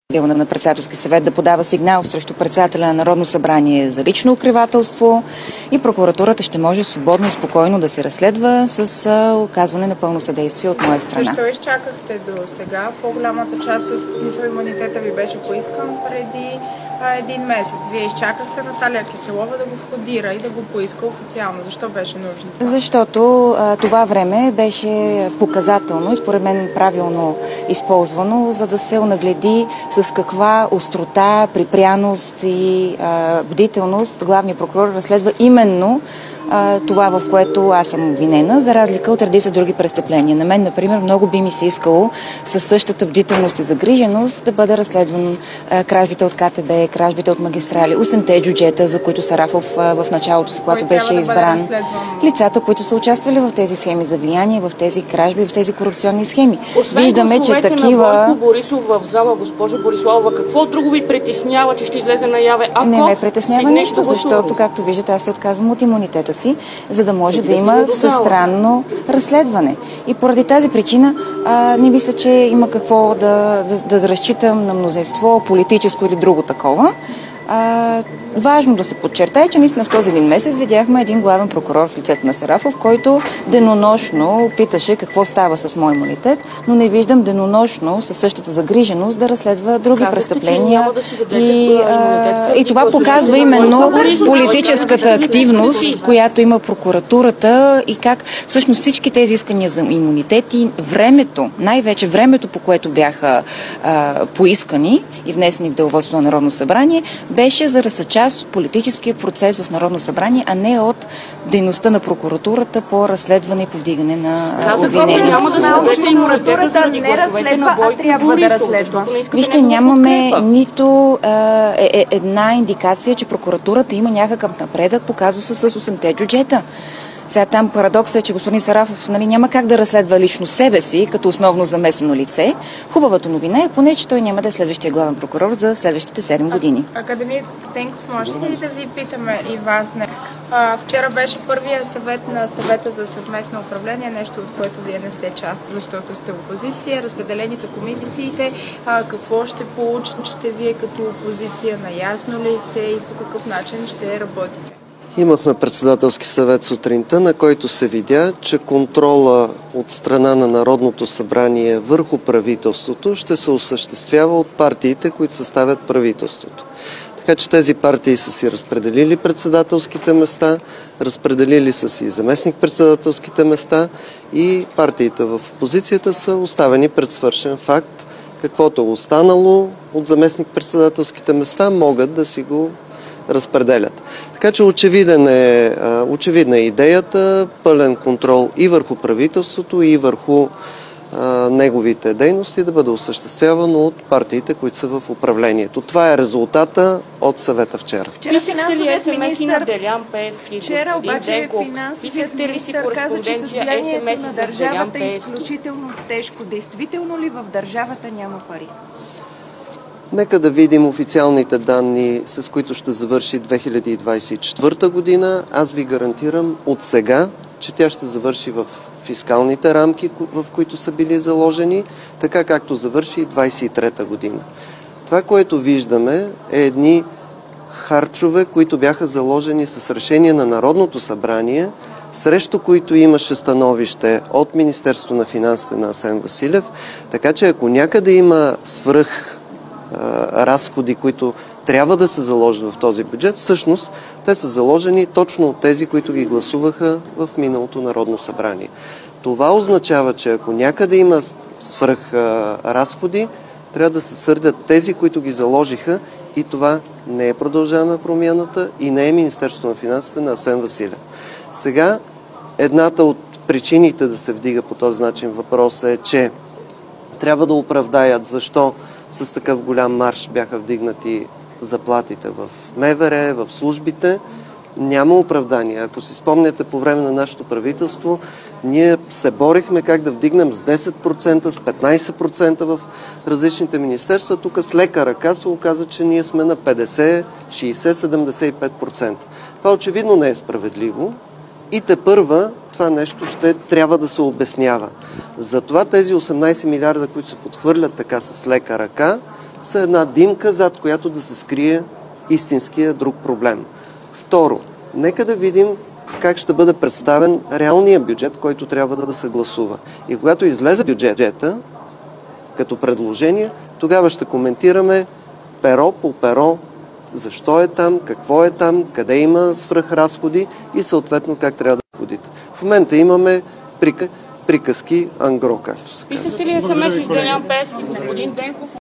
на председателски съвет да подава сигнал срещу председателя на Народно събрание за лично укривателство и прокуратурата ще може свободно и спокойно да се разследва с оказване на пълно съдействие от моя страна. Защо изчакахте до сега? По-голямата част от смисъл имунитета ви беше поискан преди един месец. Вие изчакахте Наталия Киселова да го входира и да го поиска официално. Защо беше нужно това? Защото това време беше показателно и според мен правилно използвано, за да се онагледи с каква острота, припряност и бдителност главният прокурор разследва именно това, в което аз съм обвинена, за разлика от редица други престъпления. На мен, например, много би ми се искало със същата бдителност и загриженост да бъде разследван кражбите от КТБ, кражбите от магистрали, 8-те джуджета, за които Сарафов в началото си, когато беше избран. Лицата, които са участвали в тези схеми за влияние, в тези кражби, в тези корупционни схеми. Освен виждаме, че такива... на Бойко Борисов в зала, госпожо Бориславова, какво друго ви притеснява, че ще излезе наяве? Не ме притеснява нищо, защото, както виждате, аз се отказвам от имунитета си, за да може да има всестранно разследване. И поради тази причина не мисля, че има какво да разчитам на мнозинство, политическо или друго такова. Важно да се подчертае, че наистина в този един месец видяхме един главен прокурор в лицето на Сарафов, който денонощно питаше какво става с мой имунитет, но не виждам денонощно със същата загриженост да разследва други престъпления. И това показва именно политическата активност, която има прокуратурата и как всъщност всички тези искания за имунитет и времето, най-вече времето, по което бяха поискани и внесени в деловодството на Народно събрание, беше за да са част от политическия процес в Народно събрание, а не от дейността на прокуратурата по разследване и повдигане на обвинения. Няма да се имунитета заради гласовете на Бойко Борисов. Вижте, нямаме нито една индикация, че прокуратурата има някакъв напредък по казуса с 8-те джуджета. Сега там парадоксът е, че господин Сарафов няма как да разследва лично себе си като основно замесено лице. Хубавата новина е поне, че той няма да е следващия главен прокурор за следващите 7 години. Академик Денков, може ли да ви питаме и вас? Вчера беше първия съвет на съвета за съвместно управление, нещо от което вие не сте част, защото сте опозиция. Разпределени са комисиите. Какво ще получите вие като опозиция? Наясно ли сте и по какъв начин ще работите? Имахме председателски съвет сутринта, на който се видя, че контрола от страна на Народното събрание върху правителството ще се осъществява от партиите, които съставят правителството. Така че тези партии са си разпределили председателските места, разпределили са си заместник-председателските места и партиите в опозицията са оставени пред свършен факт. Каквото е останало от заместник-председателските места могат да си го разпределят. Така че очевидна е идеята, пълен контрол и върху правителството, и върху неговите дейности да бъде осъществявано от партиите, които са в управлението. Това е резултата от съвета вчера. Вчера финансовият министър Делян Пеевски, вчера обаче финансовият министър каза, че състоянието на държавата е изключително тежко. Действително ли в държавата няма пари? Нека да видим официалните данни, с които ще завърши 2024 година. Аз ви гарантирам от сега, че тя ще завърши в фискалните рамки, в които са били заложени, така както завърши и 2023 година. Това, което виждаме, е едни харчове, които бяха заложени с решение на Народното събрание, срещу които имаше становище от Министерството на финансите на Асен Василев. Така че ако някъде има разходи, които трябва да се заложат в този бюджет, всъщност те са заложени точно от тези, които ги гласуваха в миналото Народно събрание. Това означава, че ако някъде има разходи, трябва да се сърдят тези, които ги заложиха, и това не е Продължаваме промяната и не е Министерството на финансите на Асен Василев. Сега едната от причините да се вдига по този начин въпроса е, че трябва да оправдаят защо с такъв голям марш бяха вдигнати заплатите в МВР, в службите. Няма оправдание. Ако си спомняте, по време на нашето правителство, ние се борихме как да вдигнем с 10%, с 15% в различните министерства. Тук с лека ръка се оказа, че ние сме на 50, 60, 75%. Това очевидно не е справедливо и тепърва това нещо ще трябва да се обяснява. Затова тези 18 милиарда, които се подхвърлят така с лека ръка, са една димка, зад която да се скрие истинския друг проблем. Второ, нека да видим как ще бъде представен реалният бюджет, който трябва да се гласува. И когато излезе бюджета като предложение, тогава ще коментираме перо по перо, защо е там, какво е там, къде има свръхразходи и съответно как трябва да ходите. В момента имаме приказки ангро, както се казва. Писате ли SMS с Делян Пеевски, господин Денков?